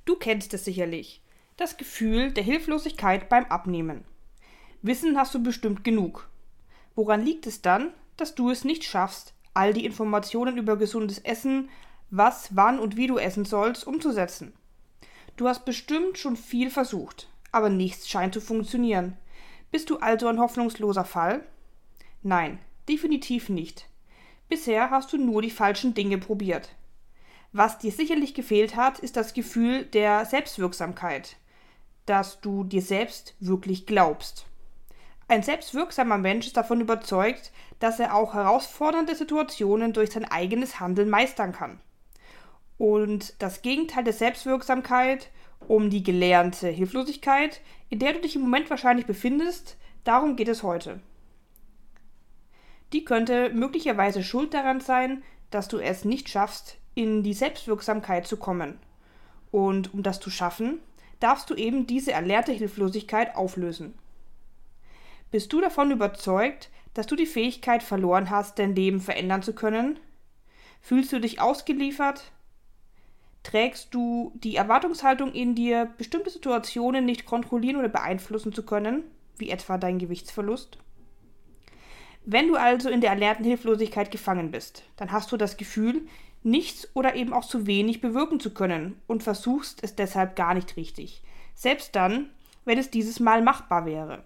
Du kennst es sicherlich. Das Gefühl der Hilflosigkeit beim Abnehmen. Wissen hast du bestimmt genug. Woran liegt es dann, dass du es nicht schaffst, all die Informationen über gesundes Essen, was, wann und wie du essen sollst, umzusetzen? Du hast bestimmt schon viel versucht, aber nichts scheint zu funktionieren. Bist du also ein hoffnungsloser Fall? Nein, definitiv nicht. Bisher hast du nur die falschen Dinge probiert. Was dir sicherlich gefehlt hat, ist das Gefühl der Selbstwirksamkeit, dass du dir selbst wirklich glaubst. Ein selbstwirksamer Mensch ist davon überzeugt, dass er auch herausfordernde Situationen durch sein eigenes Handeln meistern kann. Und das Gegenteil der Selbstwirksamkeit, um die gelernte Hilflosigkeit, in der du dich im Moment wahrscheinlich befindest, darum geht es heute. Die könnte möglicherweise schuld daran sein, dass du es nicht schaffst, in die Selbstwirksamkeit zu kommen. Und um das zu schaffen, darfst du eben diese erlernte Hilflosigkeit auflösen. Bist du davon überzeugt, dass du die Fähigkeit verloren hast, dein Leben verändern zu können? Fühlst du dich ausgeliefert? Trägst du die Erwartungshaltung in dir, bestimmte Situationen nicht kontrollieren oder beeinflussen zu können, wie etwa dein Gewichtsverlust? Wenn du also in der erlernten Hilflosigkeit gefangen bist, dann hast du das Gefühl, nichts oder eben auch zu wenig bewirken zu können und versuchst es deshalb gar nicht richtig, selbst dann, wenn es dieses Mal machbar wäre.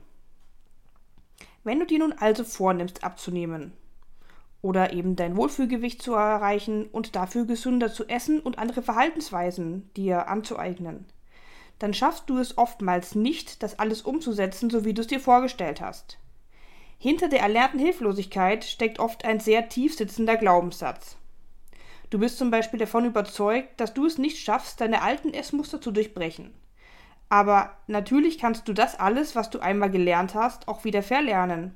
Wenn du dir nun also vornimmst abzunehmen oder eben dein Wohlfühlgewicht zu erreichen und dafür gesünder zu essen und andere Verhaltensweisen dir anzueignen, dann schaffst du es oftmals nicht, das alles umzusetzen, so wie du es dir vorgestellt hast. Hinter der erlernten Hilflosigkeit steckt oft ein sehr tief sitzender Glaubenssatz. Du bist zum Beispiel davon überzeugt, dass du es nicht schaffst, deine alten Essmuster zu durchbrechen. Aber natürlich kannst du das alles, was du einmal gelernt hast, auch wieder verlernen.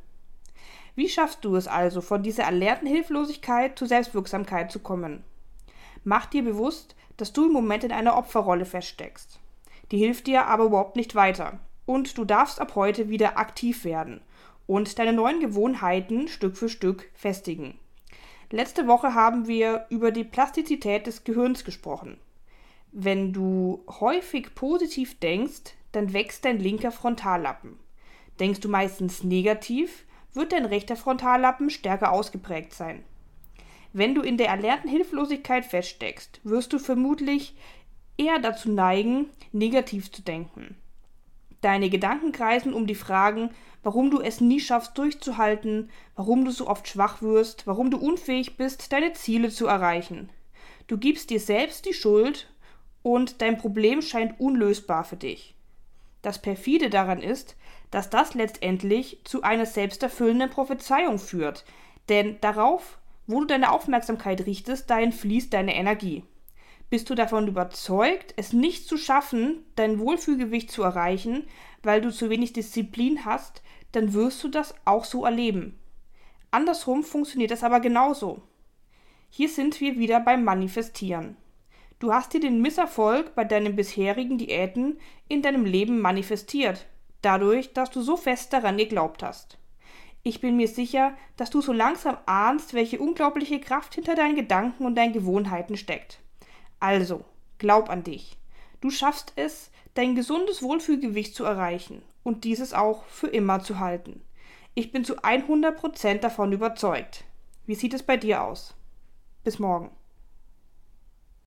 Wie schaffst du es also, von dieser erlernten Hilflosigkeit zur Selbstwirksamkeit zu kommen? Mach dir bewusst, dass du im Moment in einer Opferrolle feststeckst. Die hilft dir aber überhaupt nicht weiter. Und du darfst ab heute wieder aktiv werden und deine neuen Gewohnheiten Stück für Stück festigen. Letzte Woche haben wir über die Plastizität des Gehirns gesprochen. Wenn du häufig positiv denkst, dann wächst dein linker Frontallappen. Denkst du meistens negativ, wird dein rechter Frontallappen stärker ausgeprägt sein. Wenn du in der erlernten Hilflosigkeit feststeckst, wirst du vermutlich eher dazu neigen, negativ zu denken. Deine Gedanken kreisen um die Fragen, warum du es nie schaffst durchzuhalten, warum du so oft schwach wirst, warum du unfähig bist, deine Ziele zu erreichen. Du gibst dir selbst die Schuld und dein Problem scheint unlösbar für dich. Das perfide daran ist, dass das letztendlich zu einer selbsterfüllenden Prophezeiung führt, denn darauf, wo du deine Aufmerksamkeit richtest, dahin fließt deine Energie. Bist du davon überzeugt, es nicht zu schaffen, dein Wohlfühlgewicht zu erreichen, weil du zu wenig Disziplin hast, dann wirst du das auch so erleben. Andersrum funktioniert das aber genauso. Hier sind wir wieder beim Manifestieren. Du hast dir den Misserfolg bei deinen bisherigen Diäten in deinem Leben manifestiert, dadurch, dass du so fest daran geglaubt hast. Ich bin mir sicher, dass du so langsam ahnst, welche unglaubliche Kraft hinter deinen Gedanken und deinen Gewohnheiten steckt. Also, glaub an dich. Du schaffst es, dein gesundes Wohlfühlgewicht zu erreichen und dieses auch für immer zu halten. Ich bin zu 100% davon überzeugt. Wie sieht es bei dir aus? Bis morgen.